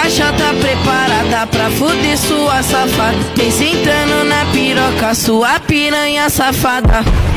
caixa tá preparada pra fuder sua safada. Vem sentando na piroca, sua piranha safada.